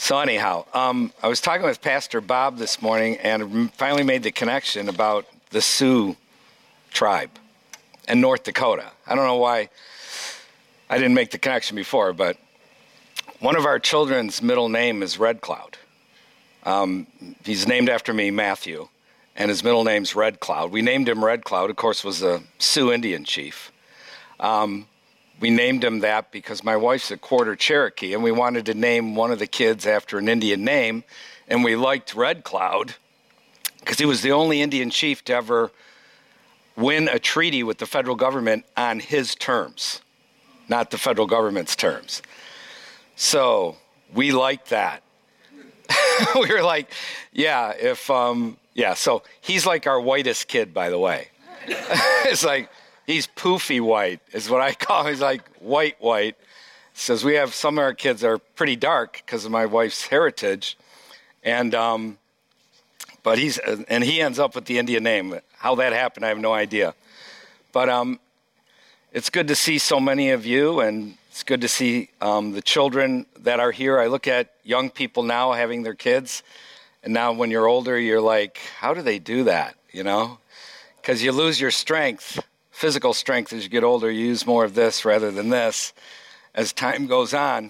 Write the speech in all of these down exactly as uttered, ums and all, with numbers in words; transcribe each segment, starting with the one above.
So anyhow, um, I was talking with Pastor Bob this morning and finally made the connection about the Sioux tribe and North Dakota. I don't know why I didn't make the connection before, but one of our children's middle name is Red Cloud. Um, he's named after me, Matthew, and his middle name's Red Cloud. We named him Red Cloud, of course, was a Sioux Indian chief. Um, we named him that because my wife's a quarter Cherokee, and we wanted to name one of the kids after an Indian name, and we liked Red Cloud because he was the only Indian chief to ever win a treaty with the federal government on his terms, not the federal government's terms. So we liked that. We were like, yeah, if, um, yeah, so he's like our whitest kid, by the way. It's like, he's poofy white is what I call him. He's like white, white. Says we have some of our kids are pretty dark because of my wife's heritage. And, um, but he's, and he ends up with the Indian name. How that happened, I have no idea. But um, it's good to see so many of you, and it's good to see um, the children that are here. I look at young people now having their kids, and now when you're older, you're like, how do they do that, you know? Because you lose your strength, physical strength as you get older. You use more of this rather than this as time goes on.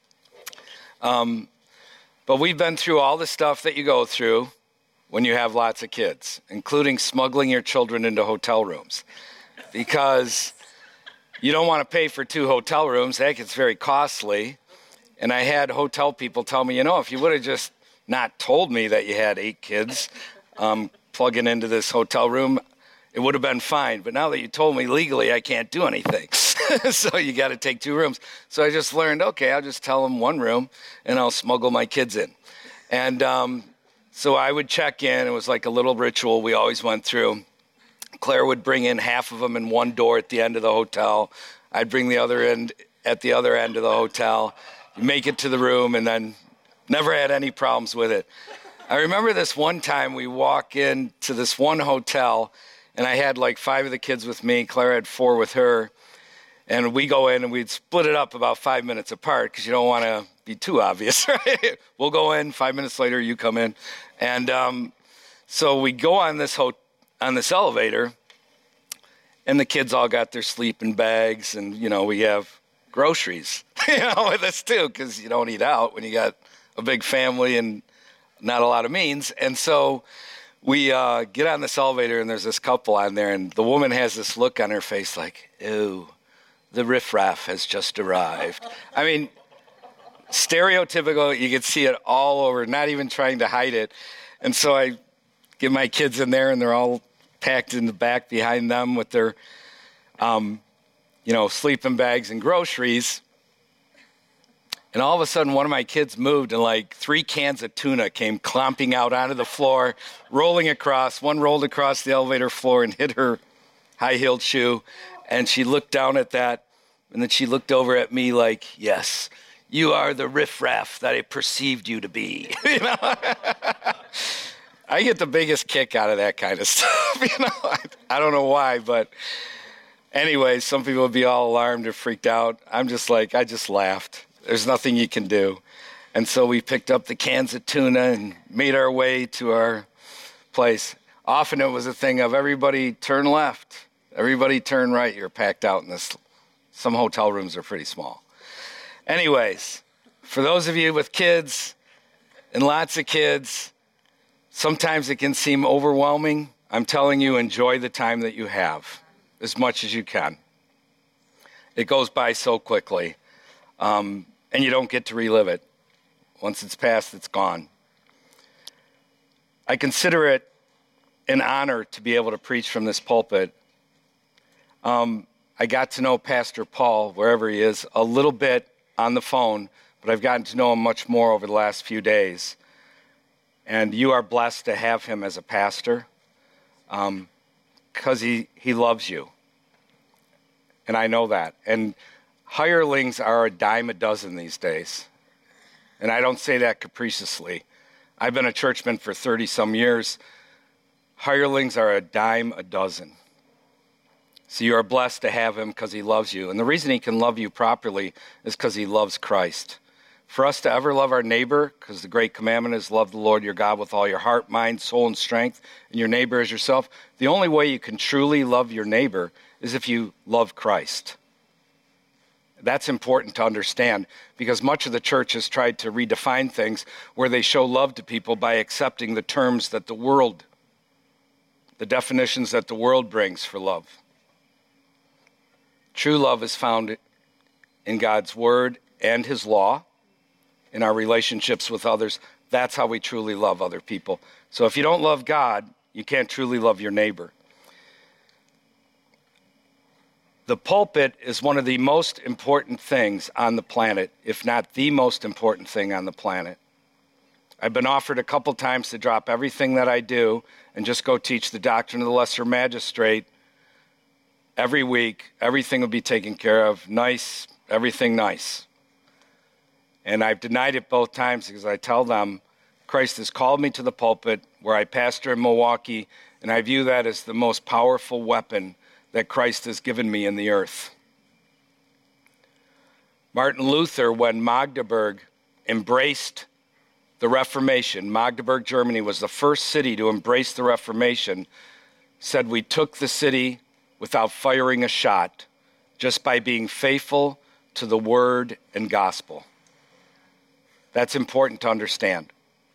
Um, but we've been through all the stuff that you go through when you have lots of kids, including smuggling your children into hotel rooms, because you don't want to pay for two hotel rooms. Heck, it's very costly. And I had hotel people tell me, you know, if you would have just not told me that you had eight kids um, plugging into this hotel room, it would have been fine. But now that you told me legally, I can't do anything. So you got to take two rooms. So I just learned, okay, I'll just tell them one room and I'll smuggle my kids in. And um, so I would check in. It was like a little ritual we always went through. Claire would bring in half of them in one door at the end of the hotel. I'd bring the other end at the other end of the hotel. You make it to the room and then never had any problems with it. I remember this one time we walk into this one hotel, and I had like five of the kids with me. Claire had four with her. And we go in and we'd split it up about five minutes apart because you don't want to be too obvious, right? We'll go in, five minutes later you come in. And um, so we go on this ho- on this elevator, and the kids all got their sleeping bags, and, you know, we have groceries, you know, with us too, because you don't eat out when you got a big family and not a lot of means. And so we uh, get on this elevator, and there's this couple on there, and the woman has this look on her face like, ew, the riffraff has just arrived. I mean, stereotypical, you could see it all over, not even trying to hide it. And so I get my kids in there, and they're all packed in the back behind them with their, um, you know, sleeping bags and groceries. And all of a sudden, one of my kids moved, and like three cans of tuna came clomping out onto the floor, rolling across. One rolled across the elevator floor and hit her high-heeled shoe. And she looked down at that, and then she looked over at me like, yes, you are the riffraff that I perceived you to be. You know? I get the biggest kick out of that kind of stuff. You know, I, I don't know why, but anyway, some people would be all alarmed or freaked out. I'm just like, I just laughed. There's nothing you can do. And so we picked up the cans of tuna and made our way to our place. Often it was a thing of everybody turn left, everybody turn right. You're packed out in this. Some hotel rooms are pretty small. Anyways, for those of you with kids and lots of kids, sometimes it can seem overwhelming. I'm telling you, enjoy the time that you have as much as you can. It goes by so quickly, um, and you don't get to relive it. Once it's past, it's gone. I consider it an honor to be able to preach from this pulpit. Um, I got to know Pastor Paul, wherever he is, a little bit on the phone, but I've gotten to know him much more over the last few days. And you are blessed to have him as a pastor um, because he, he loves you. And I know that. And hirelings are a dime a dozen these days. And I don't say that capriciously. I've been a churchman for thirty-some years. Hirelings are a dime a dozen. So you are blessed to have him because he loves you. And the reason he can love you properly is because he loves Christ. For us to ever love our neighbor, because the great commandment is love the Lord your God with all your heart, mind, soul, and strength, and your neighbor as yourself, the only way you can truly love your neighbor is if you love Christ. That's important to understand, because much of the church has tried to redefine things where they show love to people by accepting the terms that the world, the definitions that the world brings for love. True love is found in God's word and his law, in our relationships with others. That's how we truly love other people. So if you don't love God, you can't truly love your neighbor. The pulpit is one of the most important things on the planet, if not the most important thing on the planet. I've been offered a couple times to drop everything that I do and just go teach the doctrine of the lesser magistrate every week. Everything will be taken care of. Nice, everything nice. And I've denied it both times because I tell them Christ has called me to the pulpit where I pastor in Milwaukee, and I view that as the most powerful weapon that Christ has given me in the earth. Martin Luther, when Magdeburg embraced the Reformation, Magdeburg, Germany, was the first city to embrace the Reformation, said we took the city without firing a shot, just by being faithful to the word and gospel. That's important to understand.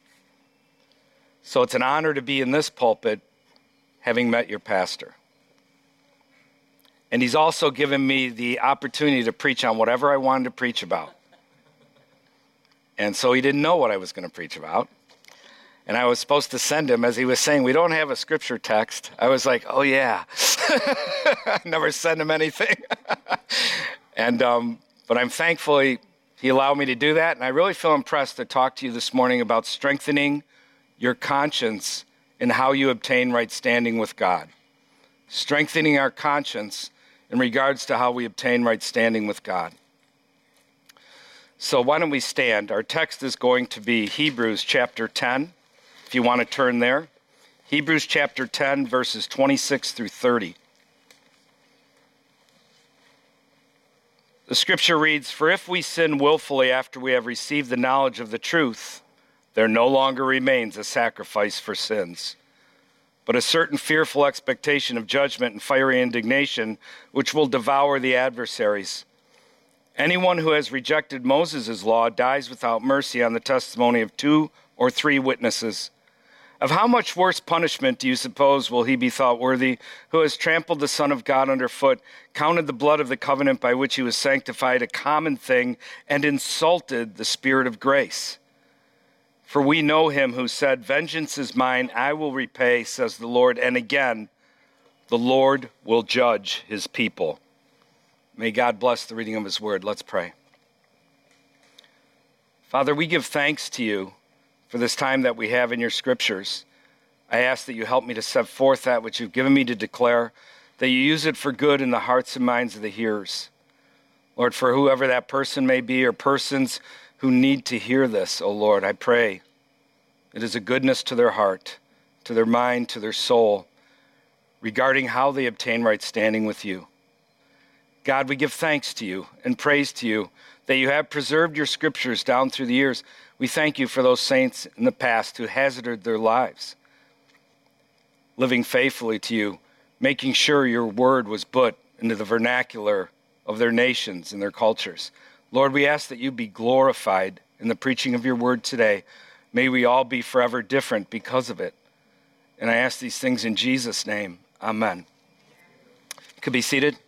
So it's an honor to be in this pulpit, having met your pastor. And he's also given me the opportunity to preach on whatever I wanted to preach about. And so he didn't know what I was going to preach about. And I was supposed to send him, as he was saying, we don't have a scripture text. I was like, oh yeah. I never send him anything. and um, But I'm thankful he, he allowed me to do that. And I really feel impressed to talk to you this morning about strengthening your conscience in how you obtain right standing with God. Strengthening our conscience in regards to how we obtain right standing with God. So why don't we stand? Our text is going to be Hebrews chapter ten, if you want to turn there. Hebrews chapter ten, verses twenty-six through thirty. The scripture reads, "For if we sin willfully after we have received the knowledge of the truth, there no longer remains a sacrifice for sins, but a certain fearful expectation of judgment and fiery indignation, which will devour the adversaries. Anyone who has rejected Moses' law dies without mercy on the testimony of two or three witnesses. Of how much worse punishment do you suppose will he be thought worthy, who has trampled the Son of God underfoot, counted the blood of the covenant by which he was sanctified a common thing, and insulted the Spirit of grace? For we know him who said, 'Vengeance is mine, I will repay,' says the Lord. And again, the Lord will judge his people." May God bless the reading of his word. Let's pray. Father, we give thanks to you for this time that we have in your scriptures. I ask that you help me to set forth that which you've given me to declare, that you use it for good in the hearts and minds of the hearers. Lord, for whoever that person may be or persons who need to hear this, O Lord, I pray it is a goodness to their heart, to their mind, to their soul, regarding how they obtain right standing with you. God, we give thanks to you and praise to you that you have preserved your scriptures down through the years. We thank you for those saints in the past who hazarded their lives, living faithfully to you, making sure your word was put into the vernacular of their nations and their cultures. Lord, we ask that you be glorified in the preaching of your word today. May we all be forever different because of it. And I ask these things in Jesus' name. Amen. You could be seated.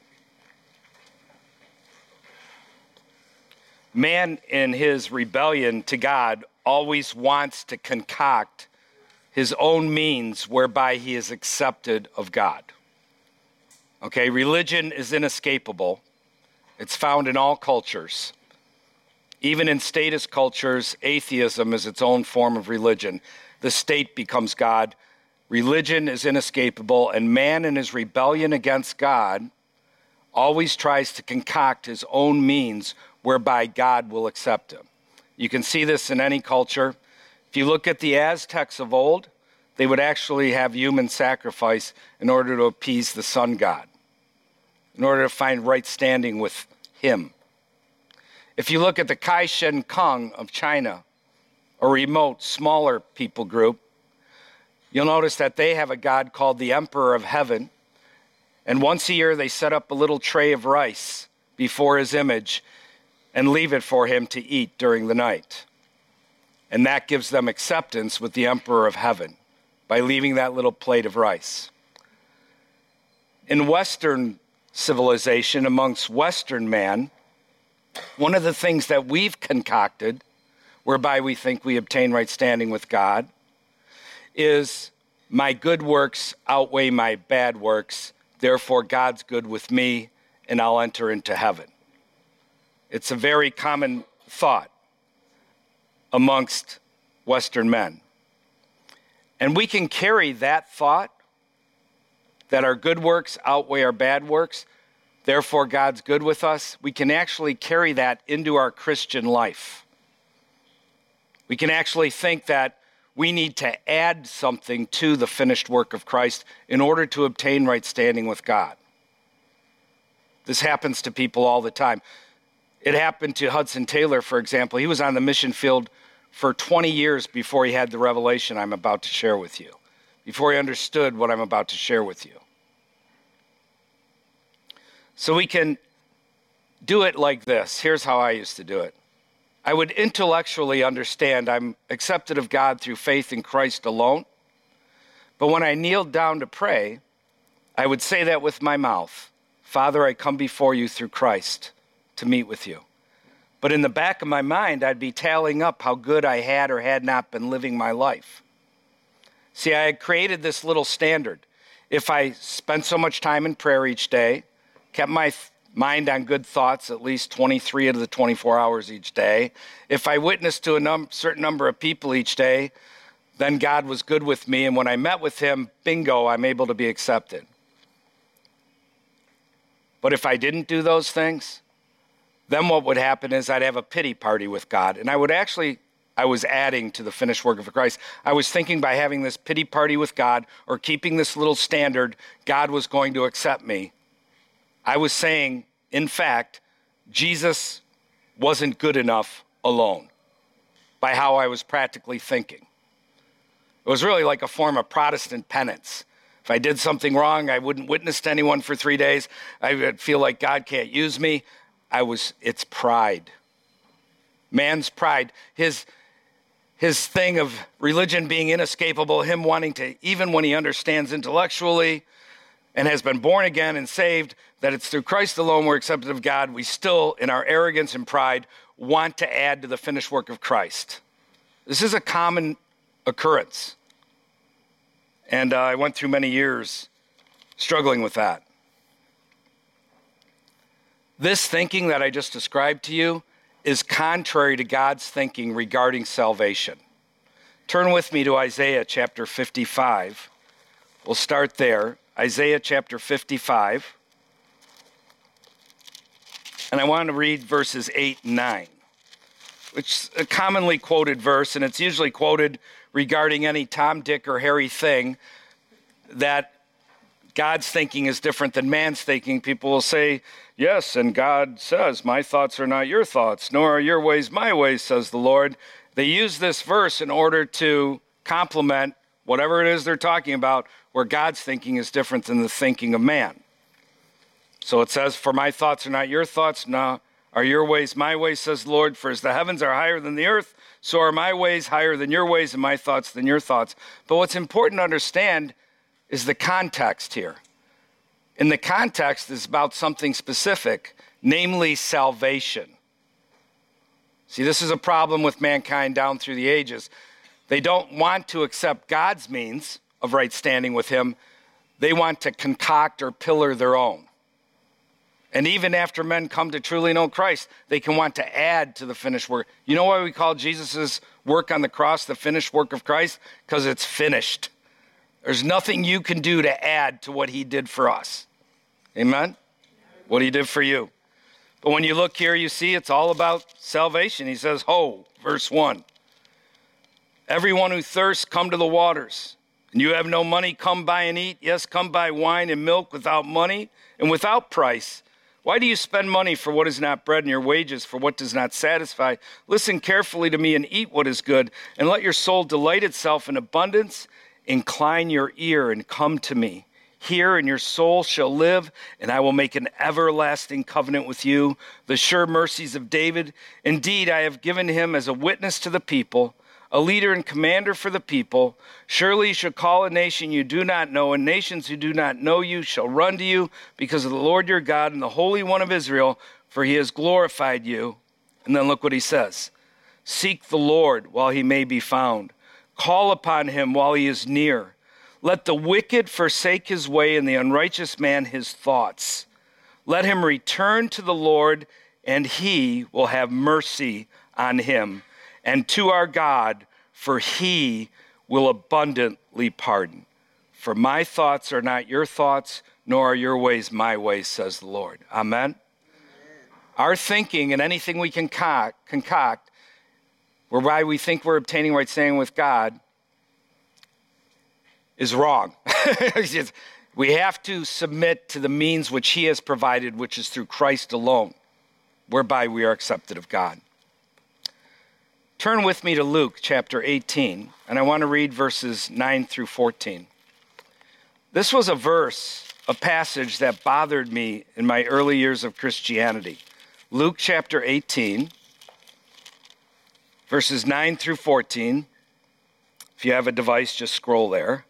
Man, in his rebellion to God, always wants to concoct his own means whereby he is accepted of God. Okay, religion is inescapable. It's found in all cultures. Even in statist cultures, atheism is its own form of religion. The state becomes God. Religion is inescapable, and man in his rebellion against God always tries to concoct his own means whereby God will accept him. You can see this in any culture. If you look at the Aztecs of old, they would actually have human sacrifice in order to appease the sun god, in order to find right standing with him. If you look at the Kai Shen Kong of China, a remote, smaller people group, you'll notice that they have a god called the Emperor of Heaven. And once a year, they set up a little tray of rice before his image and leave it for him to eat during the night. And that gives them acceptance with the Emperor of Heaven by leaving that little plate of rice. In Western civilization, amongst Western man, one of the things that we've concocted, whereby we think we obtain right standing with God, is my good works outweigh my bad works, therefore God's good with me, and I'll enter into heaven. It's a very common thought amongst Western men. And we can carry that thought, that our good works outweigh our bad works, therefore God's good with us. We can actually carry that into our Christian life. We can actually think that we need to add something to the finished work of Christ in order to obtain right standing with God. This happens to people all the time. It happened to Hudson Taylor, for example. He was on the mission field for twenty years before he had the revelation I'm about to share with you, before he understood what I'm about to share with you. So we can do it like this. Here's how I used to do it. I would intellectually understand I'm accepted of God through faith in Christ alone. But when I kneeled down to pray, I would say that with my mouth. Father, I come before you through Christ to meet with you. But in the back of my mind, I'd be tallying up how good I had or had not been living my life. See, I had created this little standard. If I spent so much time in prayer each day, kept my mind on good thoughts at least twenty-three of the twenty-four hours each day, if I witnessed to a num- certain number of people each day, then God was good with me. And when I met with him, bingo, I'm able to be accepted. But if I didn't do those things, then what would happen is I'd have a pity party with God. And I would actually, I was adding to the finished work of Christ. I was thinking by having this pity party with God or keeping this little standard, God was going to accept me. I was saying, in fact, Jesus wasn't good enough alone by how I was practically thinking. It was really like a form of Protestant penance. If I did something wrong, I wouldn't witness to anyone for three days. I would feel like God can't use me. I was, it's pride. Man's pride. His, his thing of religion being inescapable, him wanting to, even when he understands intellectually and has been born again and saved, that it's through Christ alone we're accepted of God, we still, in our arrogance and pride, want to add to the finished work of Christ. This is a common occurrence. And uh, I went through many years struggling with that. This thinking that I just described to you is contrary to God's thinking regarding salvation. Turn with me to Isaiah chapter fifty-five. We'll start there. Isaiah chapter fifty-five. And I want to read verses eight and nine, which is a commonly quoted verse, and it's usually quoted regarding any Tom, Dick, or Harry thing that God's thinking is different than man's thinking. People will say, yes, and God says, my thoughts are not your thoughts, nor are your ways my ways, says the Lord. They use this verse in order to complement whatever it is they're talking about, where God's thinking is different than the thinking of man. So it says, for my thoughts are not your thoughts, nor are your ways my ways, says the Lord. For as the heavens are higher than the earth, so are my ways higher than your ways, and my thoughts than your thoughts. But what's important to understand is the context here. And the context is about something specific, namely salvation. See, this is a problem with mankind down through the ages. They don't want to accept God's means of right standing with him. They want to concoct or pillar their own. And even after men come to truly know Christ, they can want to add to the finished work. You know why we call Jesus' work on the cross the finished work of Christ? Because it's finished. There's nothing you can do to add to what he did for us. Amen? What he did for you. But when you look here, you see it's all about salvation. He says, ho, verse one. Everyone who thirsts, come to the waters. And you have no money, come buy and eat. Yes, come buy wine and milk without money and without price. Why do you spend money for what is not bread and your wages for what does not satisfy? Listen carefully to me and eat what is good, and let your soul delight itself in abundance. Incline your ear and come to me. Hear, and your soul shall live, and I will make an everlasting covenant with you, the sure mercies of David. Indeed, I have given him as a witness to the people, a leader and commander for the people. Surely you shall call a nation you do not know, and nations who do not know you shall run to you because of the Lord your God and the Holy One of Israel, for he has glorified you. And then look what he says. Seek the Lord while he may be found. Call upon him while he is near. Let the wicked forsake his way and the unrighteous man his thoughts. Let him return to the Lord, and he will have mercy on him, and to our God, for he will abundantly pardon. For my thoughts are not your thoughts, nor are your ways my ways, says the Lord. Amen? Amen. Our thinking and anything we can concoct, concoct whereby we think we're obtaining right standing with God is wrong. We have to submit to the means which he has provided, which is through Christ alone, whereby we are accepted of God. Turn with me to Luke chapter eighteen, and I want to read verses nine through fourteen. This was a verse, a passage that bothered me in my early years of Christianity. Luke chapter eighteen, verses nine through fourteen. If you have a device, just scroll there.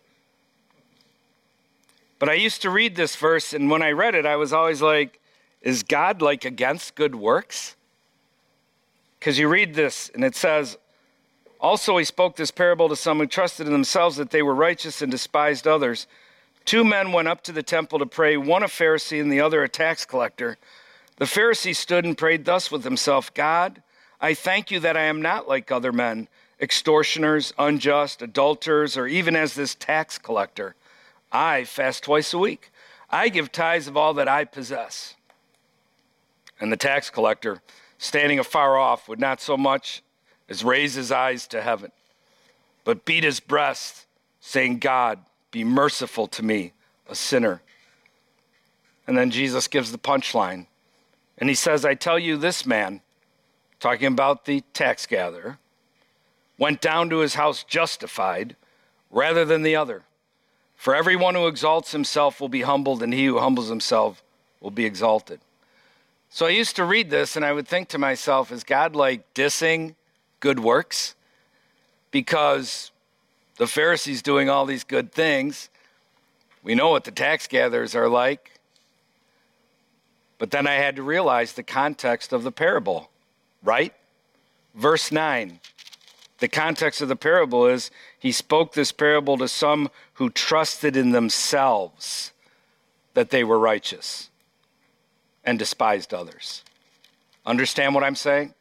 But I used to read this verse, and when I read it, I was always like, is God like against good works? Because you read this, and it says, also he spoke this parable to some who trusted in themselves that they were righteous and despised others. Two men went up to the temple to pray, one a Pharisee and the other a tax collector. The Pharisee stood and prayed thus with himself, God, I thank you that I am not like other men, extortioners, unjust, adulterers, or even as this tax collector. I fast twice a week. I give tithes of all that I possess. And the tax collector, standing afar off, would not so much as raise his eyes to heaven, but beat his breast, saying, God, be merciful to me, a sinner. And then Jesus gives the punchline. And he says, I tell you, this man, talking about the tax gatherer, went down to his house justified rather than the other. For everyone who exalts himself will be humbled, and he who humbles himself will be exalted. So I used to read this, and I would think to myself, is God like dissing good works? Because the Pharisees doing all these good things, we know what the tax gatherers are like. But then I had to realize the context of the parable, right? Verse nine. The context of the parable is he spoke this parable to some who trusted in themselves that they were righteous and despised others. Understand what I'm saying?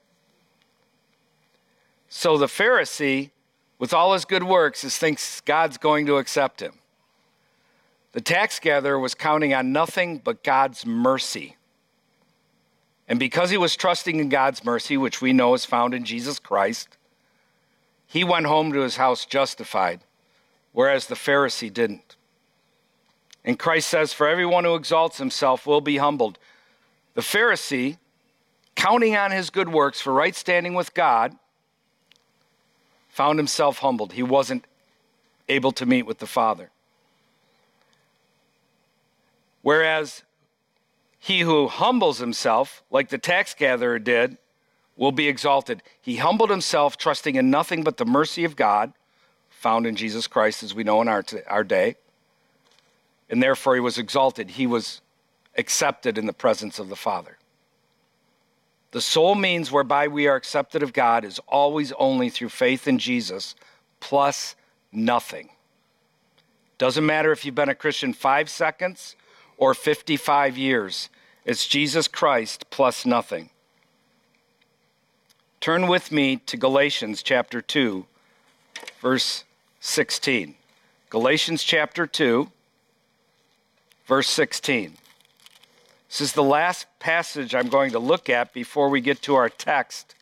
So the Pharisee, with all his good works, is thinks God's going to accept him. The tax gatherer was counting on nothing but God's mercy. And because he was trusting in God's mercy, which we know is found in Jesus Christ, he went home to his house justified, whereas the Pharisee didn't. And Christ says, for everyone who exalts himself will be humbled. The Pharisee, counting on his good works for right standing with God, found himself humbled. He wasn't able to meet with the Father. Whereas he who humbles himself, like the tax gatherer did, will be exalted. He humbled himself, trusting in nothing but the mercy of God, found in Jesus Christ, as we know in our, our day. And therefore he was exalted. He was accepted in the presence of the Father. The sole means whereby we are accepted of God is always only through faith in Jesus, plus nothing. Doesn't matter if you've been a Christian five seconds or fifty-five years. It's Jesus Christ plus nothing. Turn with me to Galatians chapter two, verse sixteen. Galatians chapter two, verse sixteen. This is the last passage I'm going to look at before we get to our text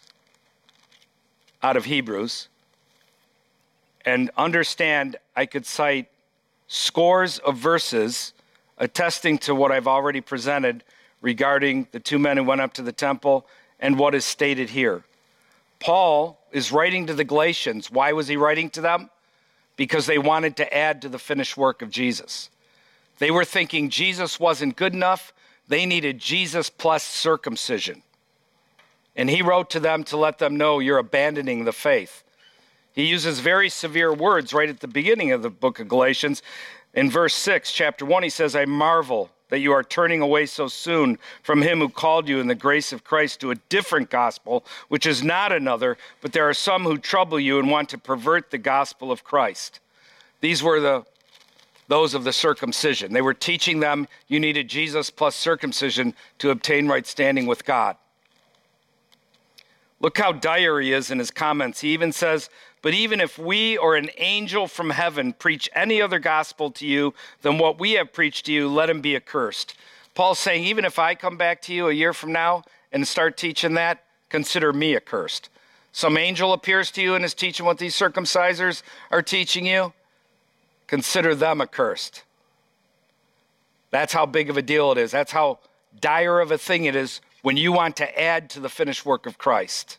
out of Hebrews. And understand, I could cite scores of verses attesting to what I've already presented regarding the two men who went up to the temple and what is stated here. Paul is writing to the Galatians. Why was he writing to them? Because they wanted to add to the finished work of Jesus. They were thinking Jesus wasn't good enough. They needed Jesus plus circumcision. And he wrote to them to let them know you're abandoning the faith. He uses very severe words right at the beginning of the book of Galatians. In verse six, chapter one, he says, I marvel that you are turning away so soon from him who called you in the grace of Christ to a different gospel, which is not another, but there are some who trouble you and want to pervert the gospel of Christ. These were the those of the circumcision. They were teaching them you needed Jesus plus circumcision to obtain right standing with God. Look how dire he is in his comments. He even says, but even if we or an angel from heaven preach any other gospel to you than what we have preached to you, let him be accursed. Paul's saying, even if I come back to you a year from now and start teaching that, consider me accursed. Some angel appears to you and is teaching what these circumcisers are teaching you, consider them accursed. That's how big of a deal it is. That's how dire of a thing it is when you want to add to the finished work of Christ.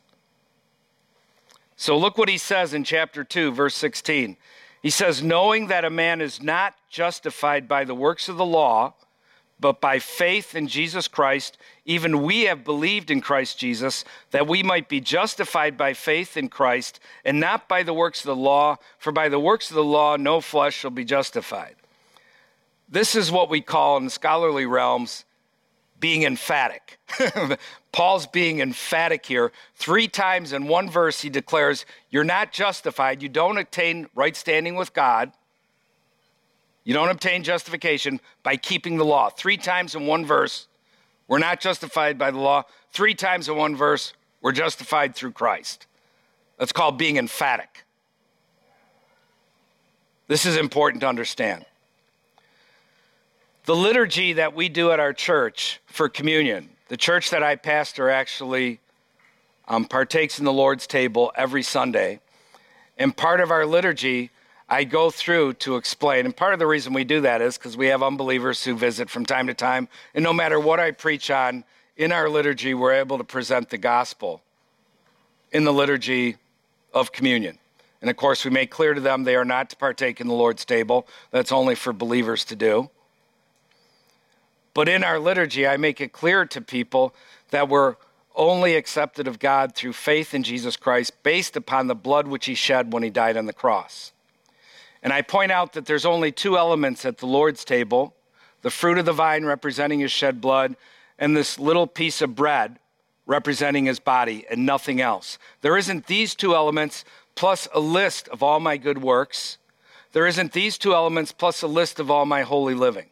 So look what he says in chapter two, verse sixteen. He says, knowing that a man is not justified by the works of the law, but by faith in Jesus Christ, even we have believed in Christ Jesus, that we might be justified by faith in Christ, and not by the works of the law, for by the works of the law no flesh shall be justified. This is what we call in scholarly realms being emphatic. Paul's being emphatic here. Three times in one verse he declares, you're not justified, you don't attain right standing with God, you don't obtain justification by keeping the law. Three times in one verse, we're not justified by the law. Three times in one verse, we're justified through Christ. That's called being emphatic. This is important to understand. The liturgy that we do at our church for communion, the church that I pastor actually um, partakes in the Lord's table every Sunday. And part of our liturgy, I go through to explain. And part of the reason we do that is because we have unbelievers who visit from time to time. And no matter what I preach on in our liturgy, we're able to present the gospel in the liturgy of communion. And of course, we make clear to them they are not to partake in the Lord's table. That's only for believers to do. But in our liturgy, I make it clear to people that we're only accepted of God through faith in Jesus Christ based upon the blood which he shed when he died on the cross. And I point out that there's only two elements at the Lord's table, the fruit of the vine representing his shed blood, and this little piece of bread representing his body, and nothing else. There isn't these two elements plus a list of all my good works. There isn't these two elements plus a list of all my holy living.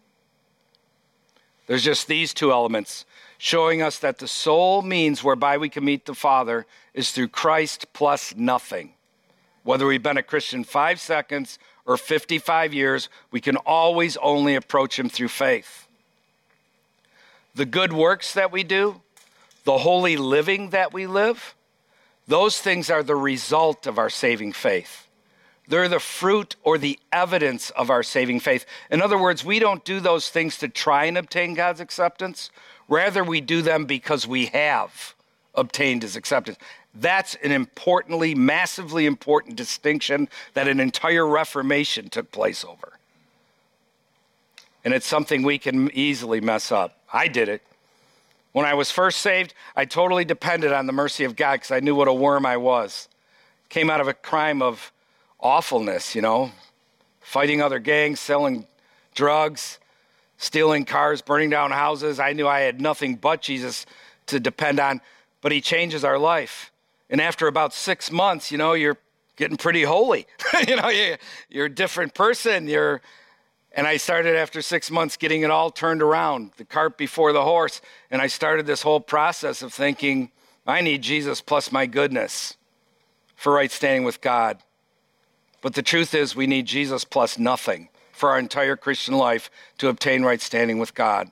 There's just these two elements showing us that the sole means whereby we can meet the Father is through Christ plus nothing. Whether we've been a Christian five seconds or fifty-five years, we can always only approach him through faith. The good works that we do, the holy living that we live, those things are the result of our saving faith. They're the fruit or the evidence of our saving faith. In other words, we don't do those things to try and obtain God's acceptance. Rather, we do them because we have obtained his acceptance. That's an importantly, massively important distinction that an entire Reformation took place over. And it's something we can easily mess up. I did it. When I was first saved, I totally depended on the mercy of God because I knew what a worm I was. Came out of a crime of awfulness, you know, fighting other gangs, selling drugs, stealing cars, burning down houses. I knew I had nothing but Jesus to depend on, but he changes our life. And after about six months, you know, you're getting pretty holy. you know, you're a different person. You're, and I started after six months getting it all turned around, the cart before the horse. And I started this whole process of thinking, I need Jesus plus my goodness for right standing with God. But the truth is we need Jesus plus nothing for our entire Christian life to obtain right standing with God.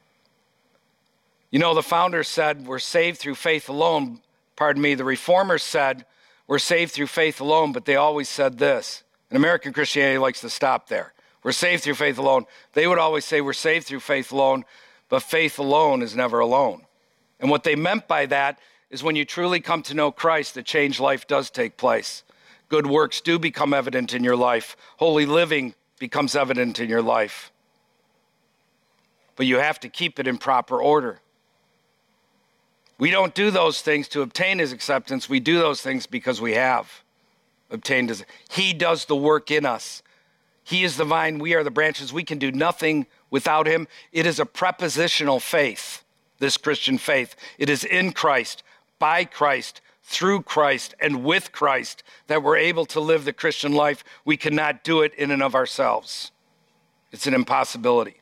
You know, the founders said we're saved through faith alone. Pardon me, the reformers said we're saved through faith alone, but they always said this. And American Christianity likes to stop there. We're saved through faith alone. They would always say we're saved through faith alone, but faith alone is never alone. And what they meant by that is when you truly come to know Christ, the changed life does take place. Good works do become evident in your life. Holy living becomes evident in your life. But you have to keep it in proper order. We don't do those things to obtain his acceptance. We do those things because we have obtained his. He does the work in us. He is the vine, we are the branches. We can do nothing without him. It is a prepositional faith, this Christian faith. It is in Christ, by Christ, through Christ, and with Christ that we're able to live the Christian life. We cannot do it in and of ourselves. It's an impossibility.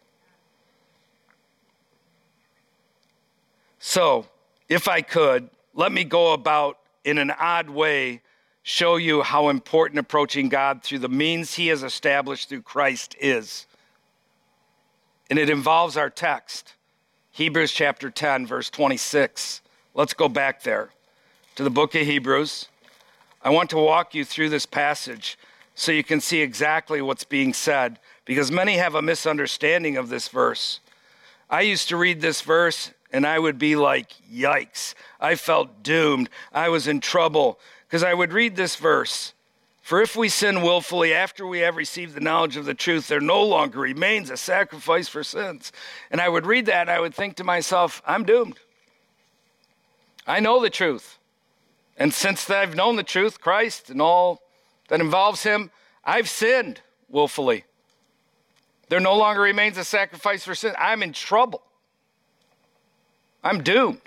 So, if I could, let me go about in an odd way, show you how important approaching God through the means he has established through Christ is. And it involves our text, Hebrews chapter ten, verse twenty-six. Let's go back there to the book of Hebrews. I want to walk you through this passage so you can see exactly what's being said, because many have a misunderstanding of this verse. I used to read this verse and I would be like, yikes, I felt doomed. I was in trouble because I would read this verse. For if we sin willfully after we have received the knowledge of the truth, there no longer remains a sacrifice for sins. And I would read that and I would think to myself, I'm doomed. I know the truth. And since I've known the truth, Christ and all that involves him, I've sinned willfully. There no longer remains a sacrifice for sin. I'm in trouble. I'm doomed.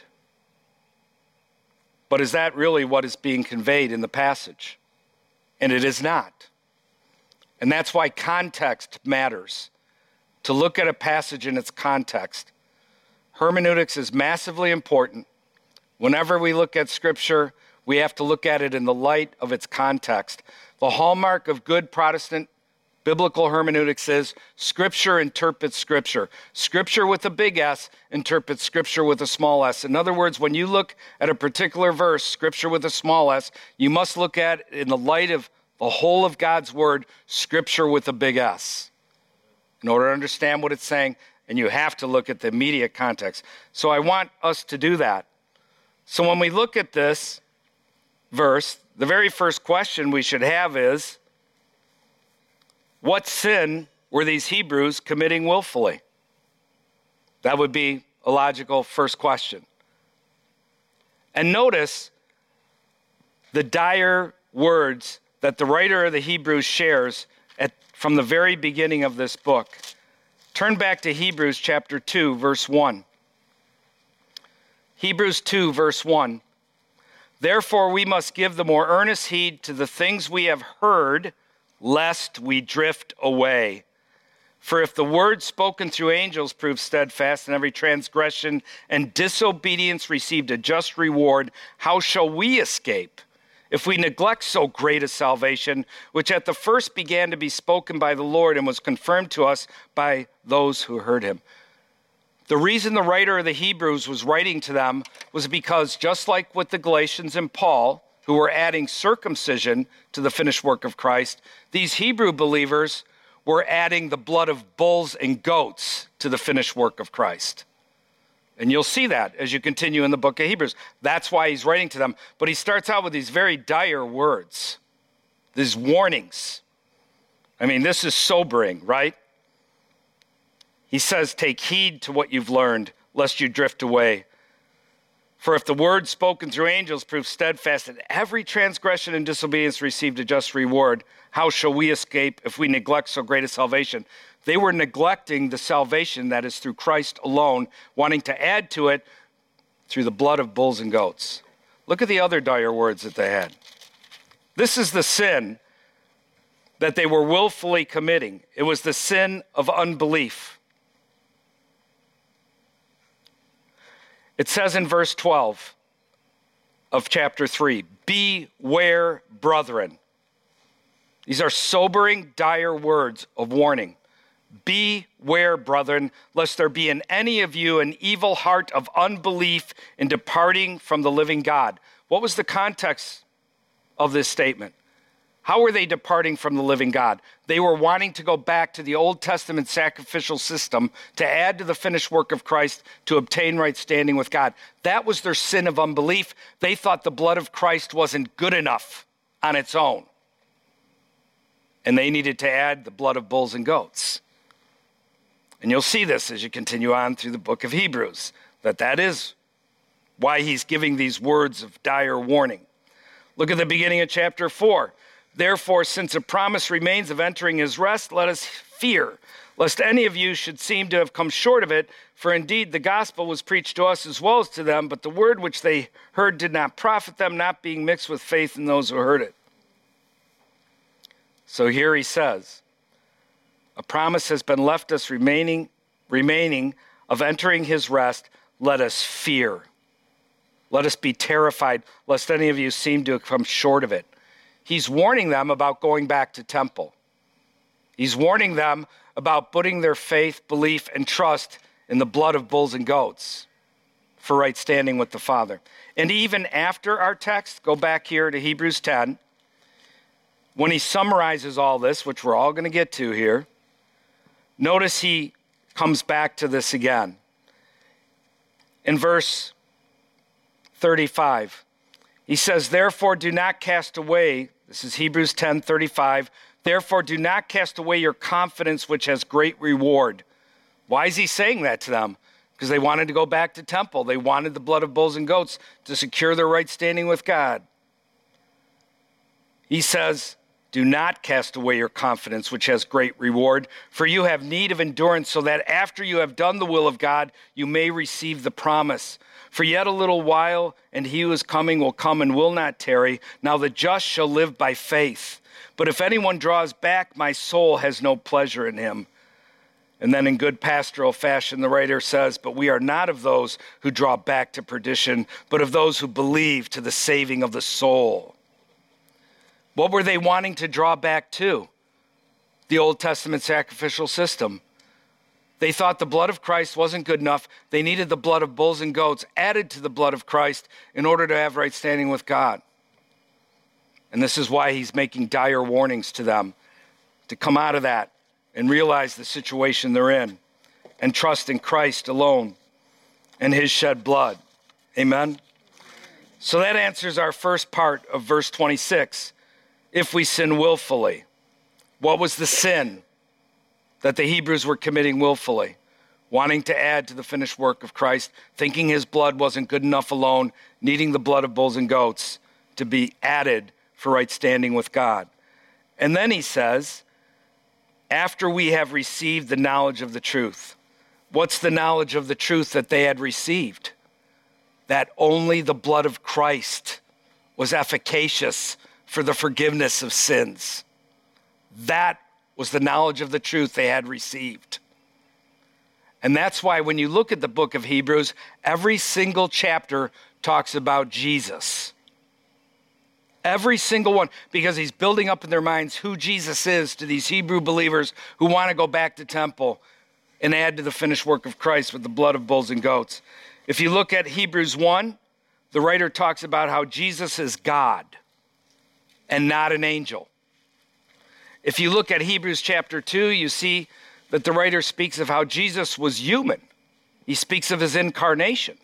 But is that really what is being conveyed in the passage? And it is not. And that's why context matters. To look at a passage in its context. Hermeneutics is massively important. Whenever we look at Scripture, we have to look at it in the light of its context. The hallmark of good Protestant biblical hermeneutics is Scripture interprets Scripture. Scripture with a big S interprets Scripture with a small s. In other words, when you look at a particular verse, Scripture with a small s, you must look at it in the light of the whole of God's Word, Scripture with a big S, in order to understand what it's saying, and you have to look at the immediate context. So I want us to do that. So when we look at this verse, the very first question we should have is, what sin were these Hebrews committing willfully? That would be a logical first question. And notice the dire words that the writer of the Hebrews shares at, from the very beginning of this book. Turn back to Hebrews chapter two, verse one. Hebrews two, verse one. Therefore we must give the more earnest heed to the things we have heard, lest we drift away. For if the word spoken through angels proved steadfast, and every transgression and disobedience received a just reward, how shall we escape if we neglect so great a salvation, which at the first began to be spoken by the Lord and was confirmed to us by those who heard him? The reason the writer of the Hebrews was writing to them was because, just like with the Galatians and Paul, who were adding circumcision to the finished work of Christ, these Hebrew believers were adding the blood of bulls and goats to the finished work of Christ. And you'll see that as you continue in the book of Hebrews. That's why he's writing to them. But he starts out with these very dire words, these warnings. I mean, this is sobering, right? He says, take heed to what you've learned, lest you drift away. For if the word spoken through angels proved steadfast, and every transgression and disobedience received a just reward, how shall we escape if we neglect so great a salvation? They were neglecting the salvation that is through Christ alone, wanting to add to it through the blood of bulls and goats. Look at the other dire words that they had. This is the sin that they were willfully committing. It was the sin of unbelief. It says in verse twelve of chapter three, beware, brethren. These are sobering, dire words of warning. Beware, brethren, lest there be in any of you an evil heart of unbelief in departing from the living God. What was the context of this statement? How were they departing from the living God? They were wanting to go back to the Old Testament sacrificial system to add to the finished work of Christ to obtain right standing with God. That was their sin of unbelief. They thought the blood of Christ wasn't good enough on its own. And they needed to add the blood of bulls and goats. And you'll see this as you continue on through the book of Hebrews, that that is why he's giving these words of dire warning. Look at the beginning of chapter four. Therefore, since a promise remains of entering his rest, let us fear, lest any of you should seem to have come short of it. For indeed, the gospel was preached to us as well as to them, but the word which they heard did not profit them, not being mixed with faith in those who heard it. So here he says, a promise has been left us remaining, remaining of entering his rest. Let us fear. Let us be terrified, lest any of you seem to have come short of it. He's warning them about going back to temple. He's warning them about putting their faith, belief, and trust in the blood of bulls and goats for right standing with the Father. And even after our text, go back here to Hebrews ten, when he summarizes all this, which we're all going to get to here, notice he comes back to this again. In verse thirty-five, he says, therefore do not cast away, this is Hebrews ten thirty-five, therefore do not cast away your confidence, which has great reward. Why is he saying that to them? Because they wanted to go back to temple. They wanted the blood of bulls and goats to secure their right standing with God. He says, do not cast away your confidence, which has great reward, for you have need of endurance, so that after you have done the will of God, you may receive the promise. For yet a little while, and he who is coming will come and will not tarry. Now the just shall live by faith. But if anyone draws back, my soul has no pleasure in him. And then in good pastoral fashion, the writer says, but we are not of those who draw back to perdition, but of those who believe to the saving of the soul. What were they wanting to draw back to? The Old Testament sacrificial system. They thought the blood of Christ wasn't good enough. They needed the blood of bulls and goats added to the blood of Christ in order to have right standing with God. And this is why he's making dire warnings to them to come out of that and realize the situation they're in and trust in Christ alone and his shed blood. Amen? So that answers our first part of verse twenty-six. If we sin willfully, what was the sin that the Hebrews were committing willfully? Wanting to add to the finished work of Christ, thinking his blood wasn't good enough alone, needing the blood of bulls and goats to be added for right standing with God. And then he says, after we have received the knowledge of the truth. What's the knowledge of the truth that they had received? That only the blood of Christ was efficacious for the forgiveness of sins. That was the knowledge of the truth they had received. And that's why when you look at the book of Hebrews, every single chapter talks about Jesus. Every single one, because he's building up in their minds who Jesus is to these Hebrew believers who want to go back to temple and add to the finished work of Christ with the blood of bulls and goats. If you look at Hebrews one, the writer talks about how Jesus is God and not an angel. If you look at Hebrews chapter two, you see that the writer speaks of how Jesus was human. He speaks of his incarnation.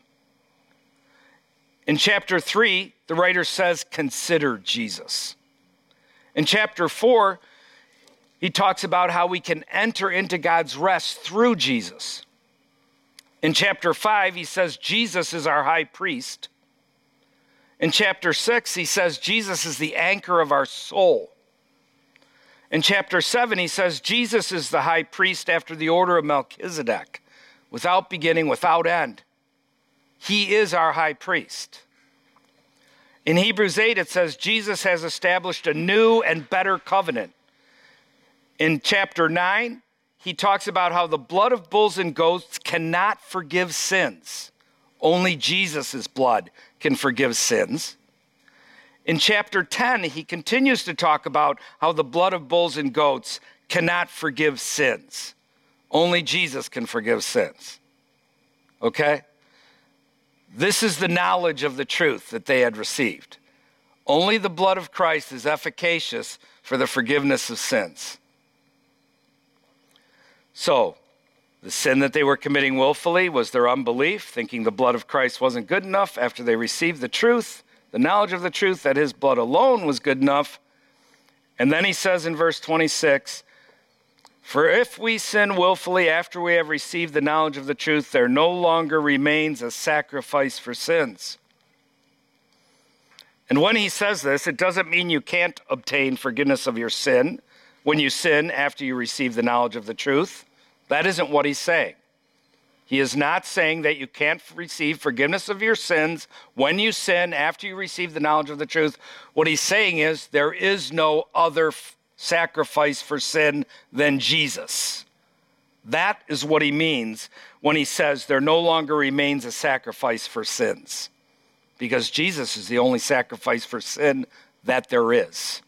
In chapter three, the writer says, consider Jesus. In chapter four, he talks about how we can enter into God's rest through Jesus. In chapter five, he says Jesus is our high priest. In chapter six, he says Jesus is the anchor of our soul. In chapter seven, he says Jesus is the high priest after the order of Melchizedek, without beginning, without end. He is our high priest. In Hebrews eight, it says Jesus has established a new and better covenant. In chapter nine, he talks about how the blood of bulls and goats cannot forgive sins. Only Jesus' blood can forgive sins. In chapter ten, he continues to talk about how the blood of bulls and goats cannot forgive sins. Only Jesus can forgive sins. Okay? This is the knowledge of the truth that they had received. Only the blood of Christ is efficacious for the forgiveness of sins. So, the sin that they were committing willfully was their unbelief, thinking the blood of Christ wasn't good enough after they received the truth, the knowledge of the truth that his blood alone was good enough. And then he says in verse twenty-six, for if we sin willfully after we have received the knowledge of the truth, there no longer remains a sacrifice for sins. And when he says this, it doesn't mean you can't obtain forgiveness of your sin when you sin after you receive the knowledge of the truth. That isn't what he's saying. He is not saying that you can't receive forgiveness of your sins when you sin after you receive the knowledge of the truth. What he's saying is there is no other f- sacrifice for sin than Jesus. That is what he means when he says there no longer remains a sacrifice for sins, because Jesus is the only sacrifice for sin that there is.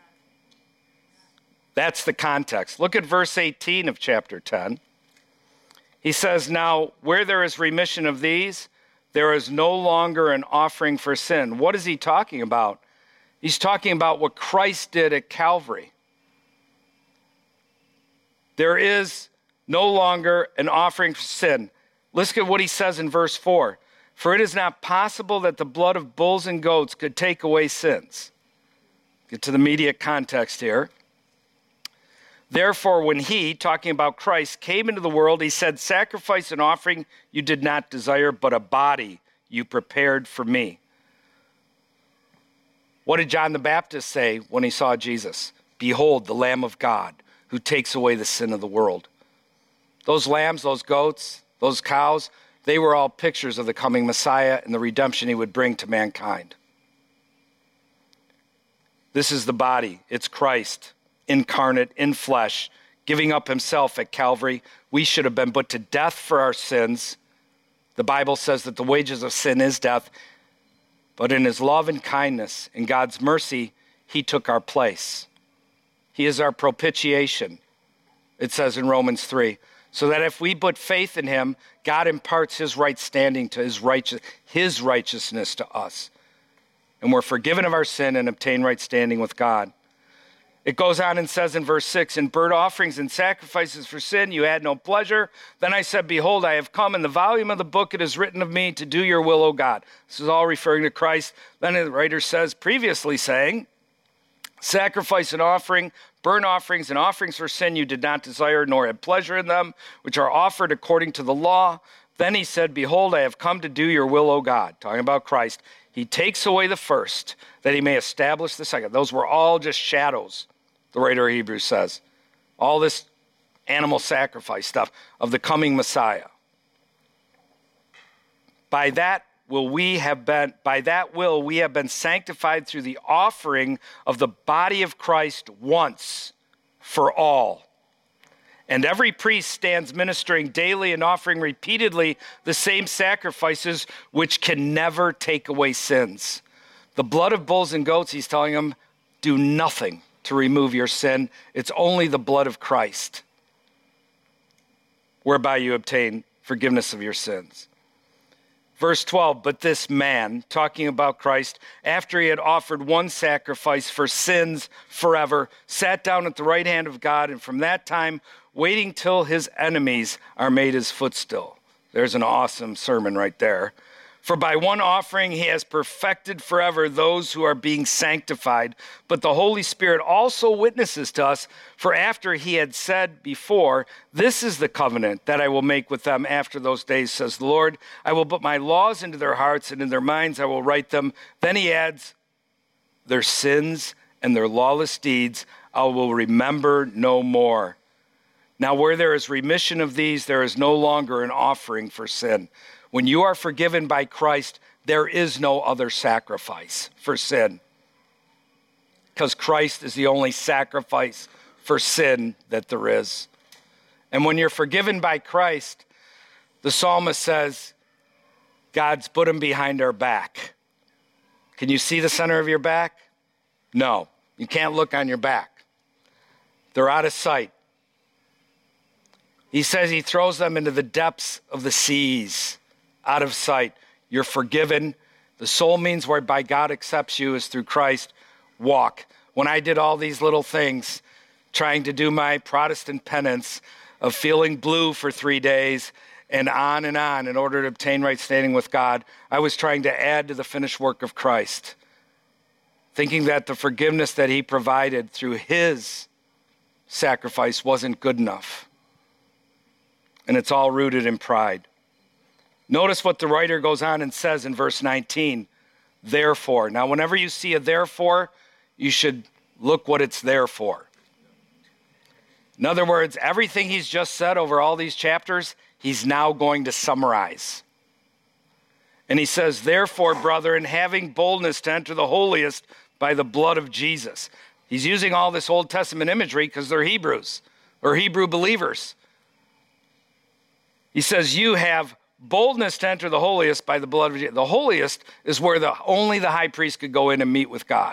That's the context. Look at verse eighteen of chapter ten. He says, now, where there is remission of these, there is no longer an offering for sin. What is he talking about? He's talking about what Christ did at Calvary. There is no longer an offering for sin. Listen to what he says in verse four. For it is not possible that the blood of bulls and goats could take away sins. Get to the immediate context here. Therefore, when he, talking about Christ, came into the world, he said, sacrifice and offering you did not desire, but a body you prepared for me. What did John the Baptist say when he saw Jesus? Behold, the Lamb of God who takes away the sin of the world. Those lambs, those goats, those cows, they were all pictures of the coming Messiah and the redemption he would bring to mankind. This is the body. It's Christ, incarnate in flesh, giving up himself at Calvary. We should have been put to death for our sins. The Bible says that the wages of sin is death. But in his love and kindness, in God's mercy, he took our place. He is our propitiation, it says in Romans three. So that if we put faith in him, God imparts his right standing to his righteous, his righteousness to us. And we're forgiven of our sin and obtain right standing with God. It goes on and says in verse six, in burnt offerings and sacrifices for sin you had no pleasure. Then I said, behold, I have come. In the volume of the book it is written of me to do your will, O God. This is all referring to Christ. Then the writer says, previously saying, sacrifice and offering, burnt offerings and offerings for sin you did not desire, nor had pleasure in them, which are offered according to the law. Then he said, behold, I have come to do your will, O God. Talking about Christ. He takes away the first, that he may establish the second. Those were all just shadows, the writer of Hebrews says. All this animal sacrifice stuff of the coming Messiah. By that will we have been, by that will we have been sanctified through the offering of the body of Christ once for all. And every priest stands ministering daily and offering repeatedly the same sacrifices which can never take away sins. The blood of bulls and goats, he's telling them, do nothing to remove your sin. It's only the blood of Christ whereby you obtain forgiveness of your sins. Verse twelve, but this man, talking about Christ, after he had offered one sacrifice for sins forever, sat down at the right hand of God, and from that time, waiting till his enemies are made his footstool. There's an awesome sermon right there. For by one offering he has perfected forever those who are being sanctified. But the Holy Spirit also witnesses to us, for after he had said before, this is the covenant that I will make with them after those days, says the Lord. I will put my laws into their hearts, and in their minds I will write them. Then he adds, their sins and their lawless deeds I will remember no more. Now where there is remission of these, there is no longer an offering for sin. When you are forgiven by Christ, there is no other sacrifice for sin, because Christ is the only sacrifice for sin that there is. And when you're forgiven by Christ, the psalmist says, God's put him behind our back. Can you see the center of your back? No, you can't look on your back. They're out of sight. He says he throws them into the depths of the seas. Out of sight. You're forgiven. The soul means whereby God accepts you is through Christ. Walk. When I did all these little things, trying to do my Protestant penance of feeling blue for three days and on and on in order to obtain right standing with God, I was trying to add to the finished work of Christ, thinking that the forgiveness that he provided through his sacrifice wasn't good enough. And it's all rooted in pride. Notice what the writer goes on and says in verse nineteen, therefore. Now, whenever you see a therefore, you should look what it's there for. In other words, everything he's just said over all these chapters, he's now going to summarize. And he says, therefore, brethren, having boldness to enter the holiest by the blood of Jesus. He's using all this Old Testament imagery because they're Hebrews or Hebrew believers. He says, you have boldness to enter the holiest by the blood of Jesus. The holiest is where the, only the high priest could go in and meet with God.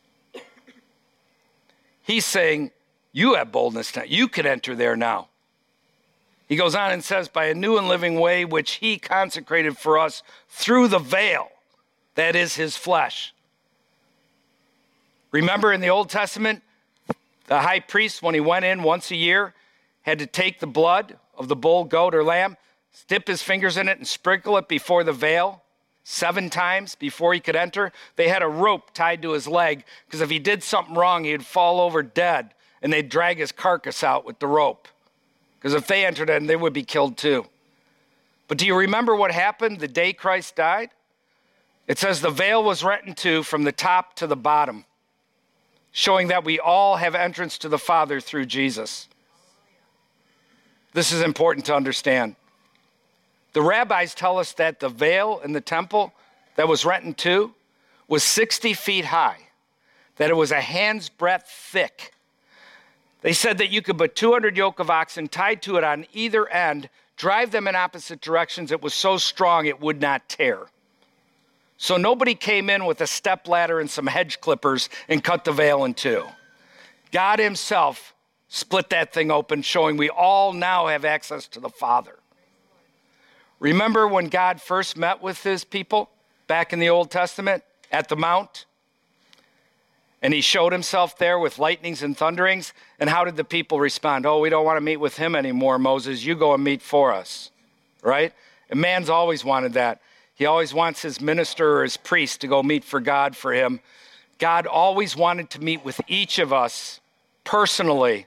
He's saying, you have boldness to, you can enter there now. He goes on and says, by a new and living way, which he consecrated for us through the veil, that is his flesh. Remember in the Old Testament, the high priest, when he went in once a year, had to take the blood of the bull, goat, or lamb, dip his fingers in it and sprinkle it before the veil seven times before he could enter. They had a rope tied to his leg because if he did something wrong, he'd fall over dead and they'd drag his carcass out with the rope. Because if they entered in, they would be killed too. But do you remember what happened the day Christ died? It says the veil was rent in two from the top to the bottom, showing that we all have entrance to the Father through Jesus. This is important to understand. The rabbis tell us that the veil in the temple that was rent in two was sixty feet high, that it was a hand's breadth thick. They said that you could put two hundred yoke of oxen tied to it on either end, drive them in opposite directions. It was so strong it would not tear. So nobody came in with a step ladder and some hedge clippers and cut the veil in two. God himself split that thing open, showing we all now have access to the Father. Remember when God first met with his people back in the Old Testament at the Mount? And he showed himself there with lightnings and thunderings. And how did the people respond? Oh, we don't want to meet with him anymore, Moses. You go and meet for us, right? And man's always wanted that. He always wants his minister or his priest to go meet for God for him. God always wanted to meet with each of us personally.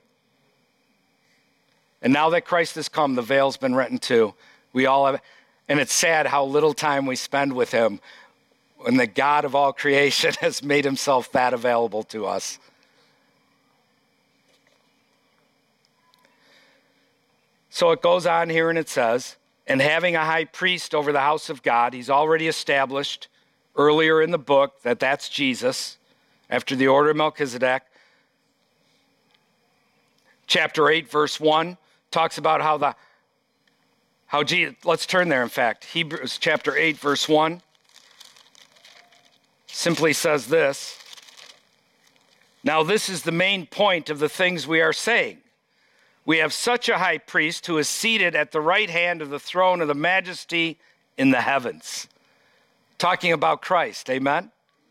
And now that Christ has come, the veil's been rent in two. We all have, and it's sad how little time we spend with him when the God of all creation has made himself that available to us. So it goes on here and it says, and having a high priest over the house of God, he's already established earlier in the book that that's Jesus, after the order of Melchizedek. Chapter eight, verse one, talks about how the How Jesus, let's turn there, in fact. Hebrews chapter eight, verse one simply says this. Now this is the main point of the things we are saying. We have such a high priest who is seated at the right hand of the throne of the majesty in the heavens. Talking about Christ, amen?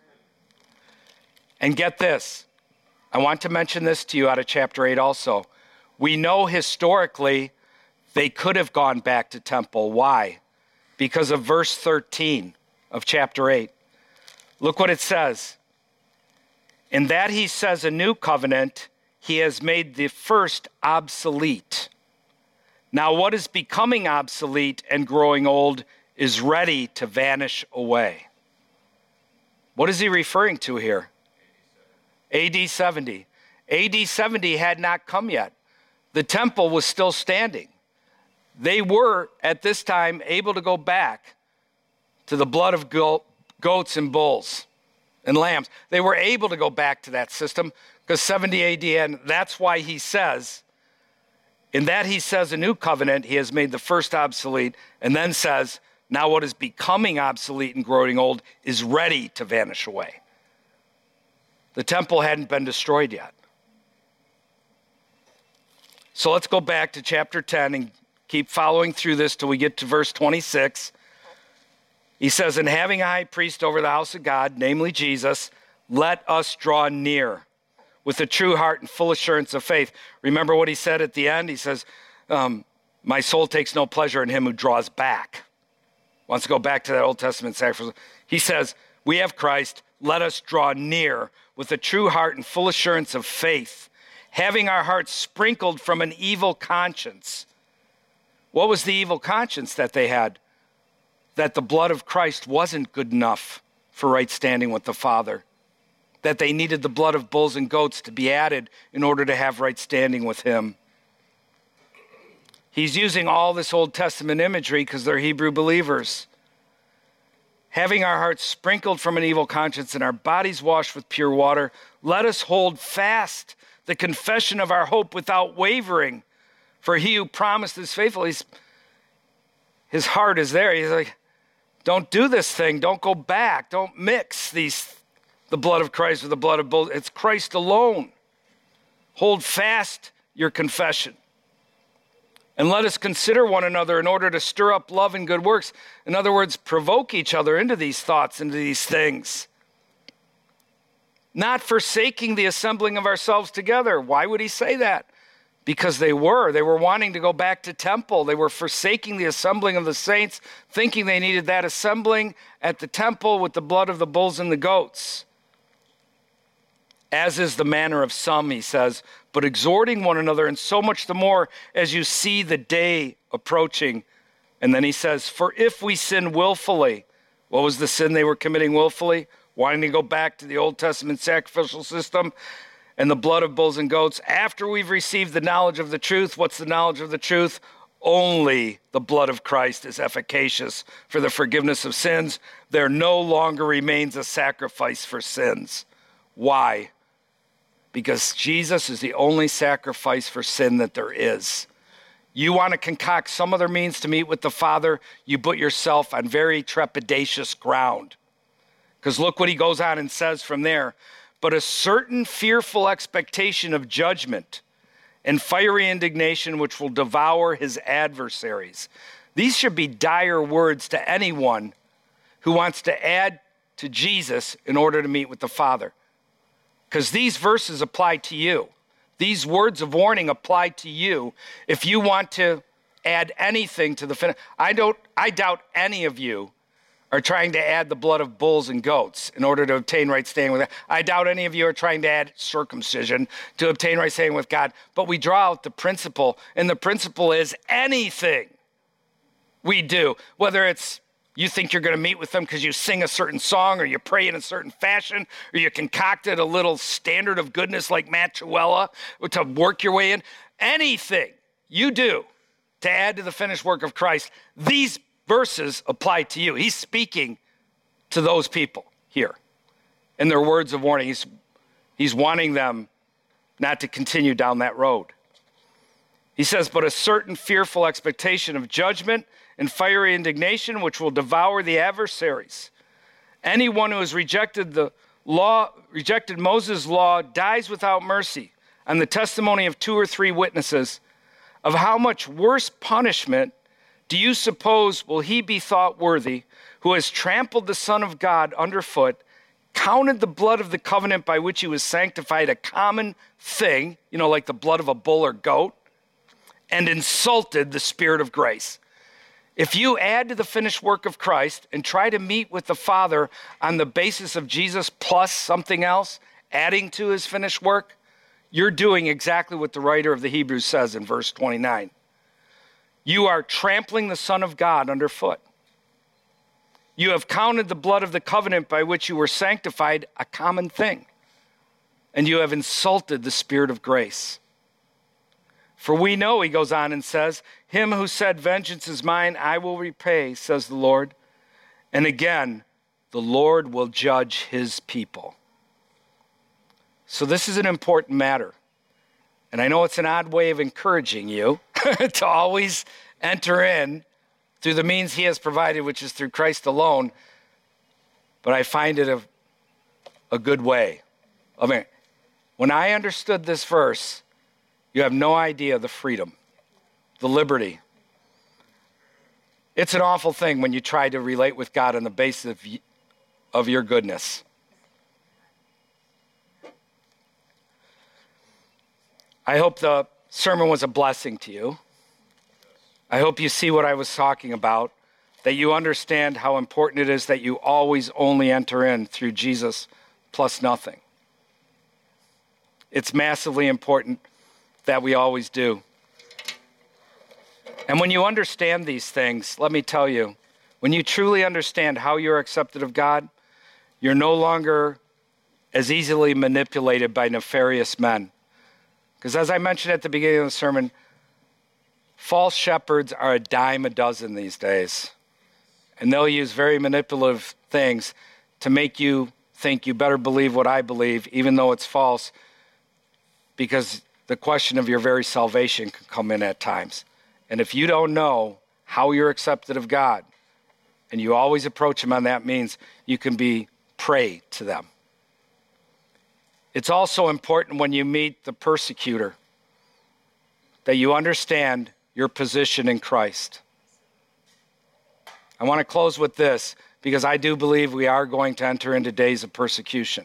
And get this. I want to mention this to you out of chapter eight also. We know historically they could have gone back to temple. Why? Because of verse thirteen of chapter eight. Look what it says. In that he says a new covenant, he has made the first obsolete. Now what is becoming obsolete and growing old is ready to vanish away. What is he referring to here? A D seventy. A D seventy had not come yet. The temple was still standing. They were, at this time, able to go back to the blood of go- goats and bulls and lambs. They were able to go back to that system because seventy A D, and that's why he says, in that he says a new covenant, he has made the first obsolete, and then says, now what is becoming obsolete and growing old is ready to vanish away. The temple hadn't been destroyed yet. So let's go back to chapter ten and keep following through this till we get to verse twenty-six. He says, and having a high priest over the house of God, namely Jesus, let us draw near with a true heart and full assurance of faith. Remember what he said at the end? He says, um, my soul takes no pleasure in him who draws back. Wants to go back to that Old Testament sacrifice. He says, we have Christ, let us draw near with a true heart and full assurance of faith, having our hearts sprinkled from an evil conscience. What was the evil conscience that they had? That the blood of Christ wasn't good enough for right standing with the Father. That they needed the blood of bulls and goats to be added in order to have right standing with him. He's using all this Old Testament imagery because they're Hebrew believers. Having our hearts sprinkled from an evil conscience and our bodies washed with pure water, let us hold fast the confession of our hope without wavering. For he who promised is faithful. He's, his heart is there. He's like, don't do this thing. Don't go back. Don't mix these, the blood of Christ with the blood of bulls. It's Christ alone. Hold fast your confession. And let us consider one another in order to stir up love and good works. In other words, provoke each other into these thoughts, into these things. Not forsaking the assembling of ourselves together. Why would he say that? Because they were. They were wanting to go back to temple. They were forsaking the assembling of the saints, thinking they needed that assembling at the temple with the blood of the bulls and the goats. As is the manner of some, he says, but exhorting one another, and so much the more as you see the day approaching. And then he says, for if we sin willfully, what was the sin they were committing willfully? Wanting to go back to the Old Testament sacrificial system and the blood of bulls and goats. After we've received the knowledge of the truth, what's the knowledge of the truth? Only the blood of Christ is efficacious for the forgiveness of sins. There no longer remains a sacrifice for sins. Why? Because Jesus is the only sacrifice for sin that there is. You want to concoct some other means to meet with the Father, you put yourself on very trepidatious ground. Because look what he goes on and says from there. But a certain fearful expectation of judgment and fiery indignation which will devour his adversaries. These should be dire words to anyone who wants to add to Jesus in order to meet with the Father. Because these verses apply to you. These words of warning apply to you if you want to add anything to the finish. I don't, I doubt any of you are trying to add the blood of bulls and goats in order to obtain right standing with God. I doubt any of you are trying to add circumcision to obtain right standing with God. But we draw out the principle, and the principle is anything we do, whether it's you think you're going to meet with them because you sing a certain song or you pray in a certain fashion or you concocted a little standard of goodness like Matt Truella to work your way in. Anything you do to add to the finished work of Christ, these verses apply to you. He's speaking to those people here in their words of warning. He's, he's wanting them not to continue down that road. He says, but a certain fearful expectation of judgment and fiery indignation which will devour the adversaries. Anyone who has rejected the law, rejected Moses' law, dies without mercy on the testimony of two or three witnesses. Of how much worse punishment do you suppose will he be thought worthy who has trampled the Son of God underfoot, counted the blood of the covenant by which he was sanctified a common thing, you know, like the blood of a bull or goat, and insulted the Spirit of grace? If you add to the finished work of Christ and try to meet with the Father on the basis of Jesus plus something else, adding to his finished work, you're doing exactly what the writer of the Hebrews says in verse twenty-nine. You are trampling the Son of God underfoot. You have counted the blood of the covenant by which you were sanctified a common thing, and you have insulted the Spirit of grace. For we know, he goes on and says, him who said, vengeance is mine, I will repay, says the Lord. And again, the Lord will judge his people. So this is an important matter. And I know it's an odd way of encouraging you to always enter in through the means he has provided, which is through Christ alone. But I find it a, a good way. I mean, when I understood this verse, you have no idea the freedom, the liberty. It's an awful thing when you try to relate with God on the basis of, of your goodness. I hope the sermon was a blessing to you. I hope you see what I was talking about, that you understand how important it is that you always only enter in through Jesus plus nothing. It's massively important that we always do. And when you understand these things, let me tell you, when you truly understand how you're accepted of God, you're no longer as easily manipulated by nefarious men. Because as I mentioned at the beginning of the sermon, false shepherds are a dime a dozen these days. And they'll use very manipulative things to make you think you better believe what I believe, even though it's false, because the question of your very salvation can come in at times. And if you don't know how you're accepted of God, and you always approach him on that means, you can be prey to them. It's also important when you meet the persecutor that you understand your position in Christ. I want to close with this because I do believe we are going to enter into days of persecution.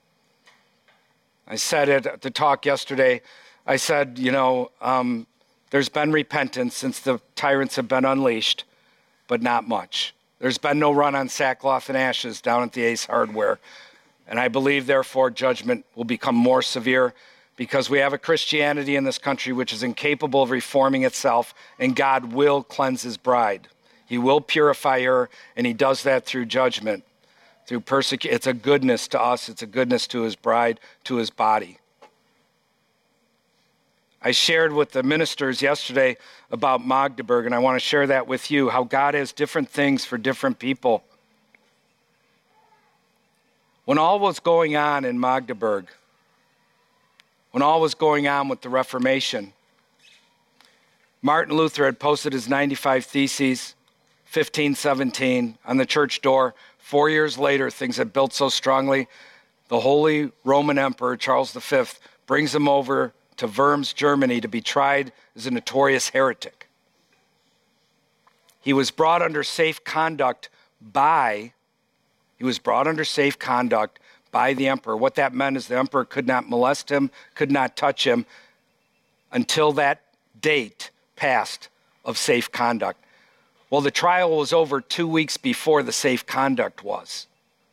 I said it at the talk yesterday. I said, you know, um, there's been repentance since the tyrants have been unleashed, but not much. There's been no run on sackcloth and ashes down at the Ace Hardware. And I believe, therefore, judgment will become more severe because we have a Christianity in this country which is incapable of reforming itself, and God will cleanse his bride. He will purify her, and he does that through judgment, through persecution. It's a goodness to us. It's a goodness to his bride, to his body. I shared with the ministers yesterday about Magdeburg, and I want to share that with you, how God has different things for different people. When all was going on in Magdeburg, when all was going on with the Reformation, Martin Luther had posted his ninety-five Theses, fifteen seventeen, on the church door. Four years later, things had built so strongly, the Holy Roman Emperor, Charles the Fifth, brings him over to Worms, Germany, to be tried as a notorious heretic. He was brought under safe conduct by, he was brought under safe conduct by the emperor. What that meant is the emperor could not molest him, could not touch him until that date passed of safe conduct. Well, the trial was over two weeks before the safe conduct was.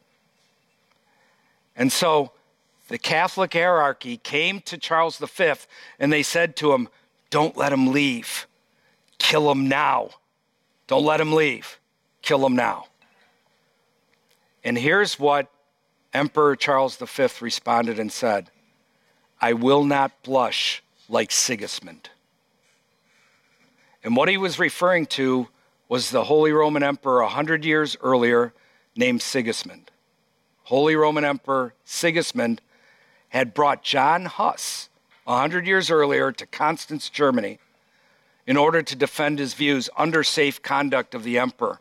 And so the Catholic hierarchy came to Charles the Fifth and they said to him, don't let him leave. Kill him now. Don't let him leave. Kill him now. And here's what Emperor Charles the Fifth responded and said, I will not blush like Sigismund. And what he was referring to was the Holy Roman Emperor a hundred years earlier named Sigismund. Holy Roman Emperor Sigismund had brought John Huss a hundred years earlier to Constance, Germany, in order to defend his views under safe conduct of the emperor.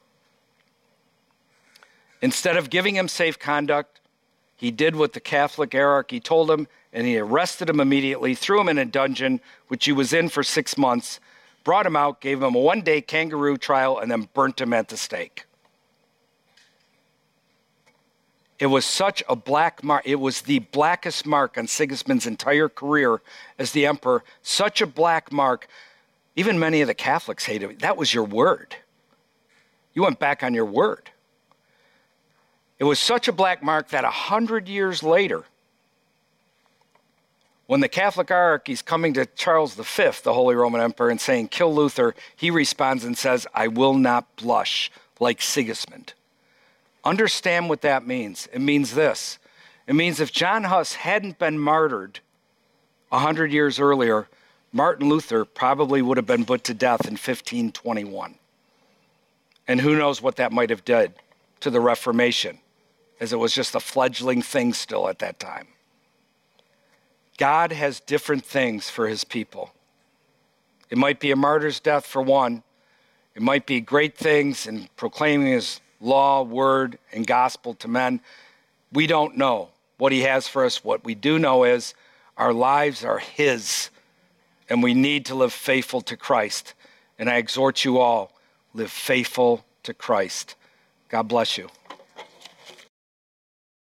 Instead of giving him safe conduct, he did what the Catholic hierarchy told him, and he arrested him immediately, threw him in a dungeon, which he was in for six months, brought him out, gave him a one-day kangaroo trial, and then burnt him at the stake. It was such a black mark. It was the blackest mark on Sigismund's entire career as the emperor. Such a black mark. Even many of the Catholics hated it. That was your word. You went back on your word. It was such a black mark that a hundred years later, when the Catholic hierarchy is coming to Charles the Fifth, the Holy Roman Emperor, and saying, kill Luther, he responds and says, I will not blush like Sigismund. Understand what that means. It means this. It means if John Huss hadn't been martyred a hundred years earlier, Martin Luther probably would have been put to death in fifteen twenty-one. And who knows what that might have done to the Reformation, as it was just a fledgling thing still at that time. God has different things for his people. It might be a martyr's death for one. It might be great things in proclaiming his law, word, and gospel to men. We don't know what he has for us. What we do know is our lives are his, and we need to live faithful to Christ. And I exhort you all, live faithful to Christ. God bless you.